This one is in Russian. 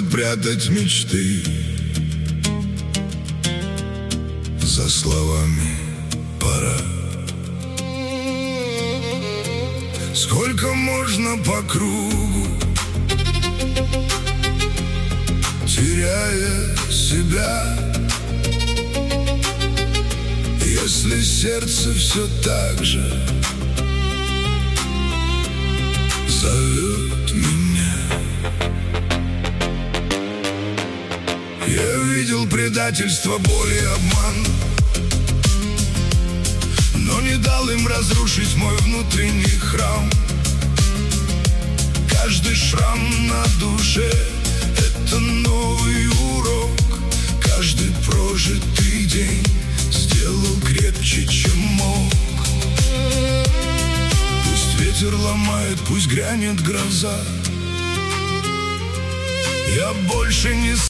будет прятать мечты за словами пора. Сколько можно по кругу, теряя себя, если сердце все так же зовет меня. Я видел предательство, боль и обман, но не дал им разрушить мой внутренний храм. Каждый шрам на душе — это новый урок. Каждый прожитый день сделал крепче, чем мог. Пусть ветер ломает, пусть грянет гроза, я больше не